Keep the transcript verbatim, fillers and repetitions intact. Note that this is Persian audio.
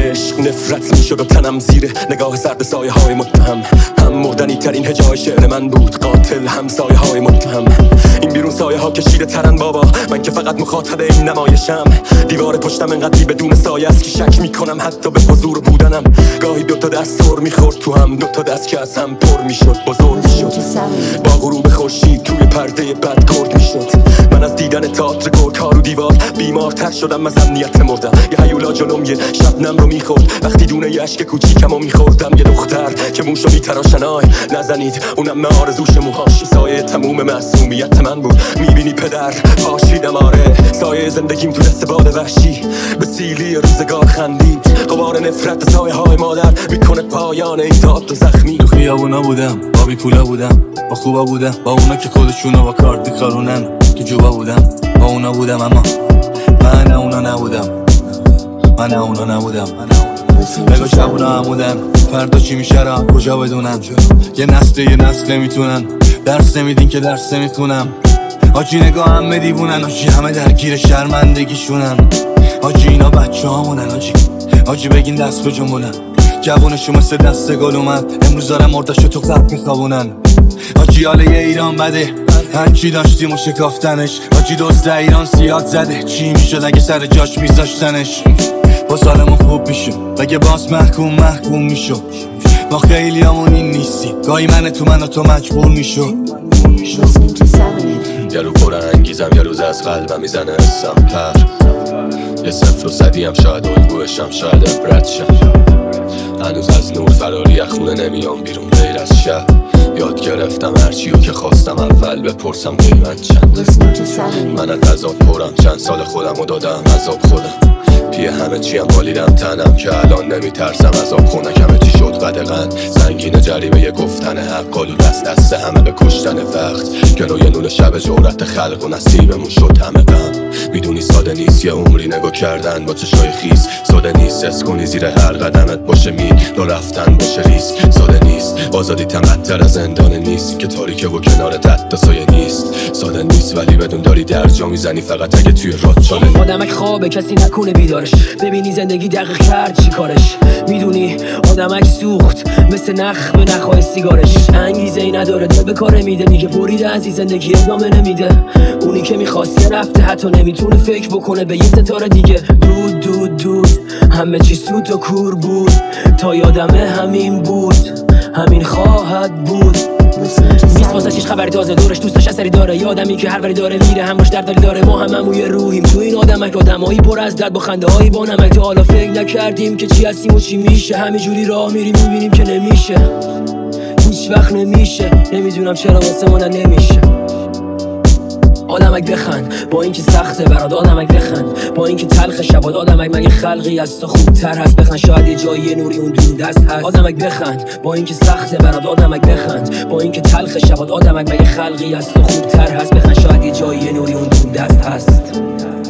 عشق نفرت میشد و تنم زیر نگاه سرد سایه های متهم. هم مردنی ترین هجای شعر من بود، قاتل هم سایه های متهم. این بیرون سایه ها کشیده ترن بابا، من که فقط مخاطب این نمایشم. دیوار پشتم انقدر بدون سایه است که شک میکنم حتی به حضور بودنم. گاهی دوتا دست سر میخورد تو هم، دوتا دست که از هم پر میشد بزرگ میشد. با غروب خورشید توی پرده بد کرد میشد. من از دیدن تئاتر گرگ ها رو دیوار بیمارتر شدم، از امنیت مردم. یه هیولا جلوم یه شبنم رو میخورد وقتی دونه یه اشک کوچیکمو میخوردم. یه دختر که موشو میتراشن، آی نزنید اونم من آرزوش موهاش. سایه تموم معصومیت من بود، میبینی پدر پاشیدم. آره سایه زندگیم تو دست باد وحشی به سیلی روزگار خندید. غبار نفرت سایه های مادر میکنه پایان این تئاتر زخمی. تو خیابونا بودم، با بی پولا بودم، با خوبا بودم، با اونا که خودشونو با کارت میخارونن. تو جوبا بودم، با اونا بودم، اما من اونا نبودم. من اونا نبودم. بگو شبونا هم بودن، فردا چی میشه را کجا بدونن. یه نسل یه نسل نمیتونن، درس نمیدین که درس نمیخونم. آجی نگاه همه دیوونن، آجی همه درگیر شرمندگیشونن. آجی اینا بچه هامونن، آجی آجی بگین دست به جنبونن. جوونشو مثل دست گل اومد، امروز دارم مردشو تو قد میخوابونن. آجی حاله یه ایران بده، هرچی داشتیم و شکافتنش. آجی دوست ایران سیاد زده، چی میشد اگه سر جاش میذاشتنش. با سالمون خوب میشو، اگه باز محکوم محکوم میشو. ما خیلی همون این نیستی، گاهی من تو من و تو مجبور میشو. یه رو پر انگیزم، یه روز از قلبم میزنه حسم پر. یه صفر و صدی هم شاید الگوشم، شاید عبرت شم. هنوز از نور فراری از خونه نمیام بیرون غیر از شب. یاد گرفتم هرچیو که خواستم اول بپرسم قیمت چند. من از عذاب پرم، چند سال خودم رو دادم عذاب خودم. پیه همه چیم بالیدم تنم که الان نمیترسم عذاب خونک. همه چی شد قدغن سنگین جریبه یه گفتن حق. قالو دست دست همه به کشتن وقت. گلوی نون شب جورت خلق و نصیبمون شد همه غم. میدونی ساده نیست یه عمری نگاه کردن با چشای خیس. ساده نیست حس کنی زیر هر قدمت باشه میل رو رفتن باشه ریسک. ساده نیست آزادی تمتر از زندان نیست که تاریکه و کنار تحت سایه نیست. ساده نیست ولی بدون داری درجا میزنی فقط اگه توی راد چاله. آدمک خوابه کسی نکنه بیدارش، ببینی زندگی دقیق کرد چی کارش. میدونی آدمک سوخت مثل نخ به نخهای سیگارش. انگیزه ای نداره دل به کاره میده، میگه بریده از این زندگی ادامه نمیده. اونی که میخواسته رفته، حتی نمیتونه فکر بکنه به یه ستاره دیگه. دود دود دود همه چی سوت و کور بود، تا یادمه همین بود، همین خواهد بود. نیست واسه چیش خبری تازه، دورش دوستش اثری داره. یادمی که هر وری داره میره، همراش درداری داره. ما هم هموی روحیم تو این آدمک، آدمایی پر از درد با خنده هایی با نمک. تا حالا فکر نکردیم که چی هستیم و چی میشه. همینجوری راه میریم میبینیم که نمیشه، هیچ وقت نمیشه. نمیدونم چرا واسه من نمیشه. آدمک بخند با اینکه سخته برات، آدمک بخند با اینکه تلخ شبات. آدمک مگه خلقی از تو خوبتر هست؟ بخند شاید یه جایی نوری اون دور دست هست. آدمک بخند با اینکه سخته برات، آدمک بخند با اینکه تلخ شبات. آدمک مگه خلقی از تو خوبتر هست؟ بخند شاید یه جایی نوری اون دور دست هست.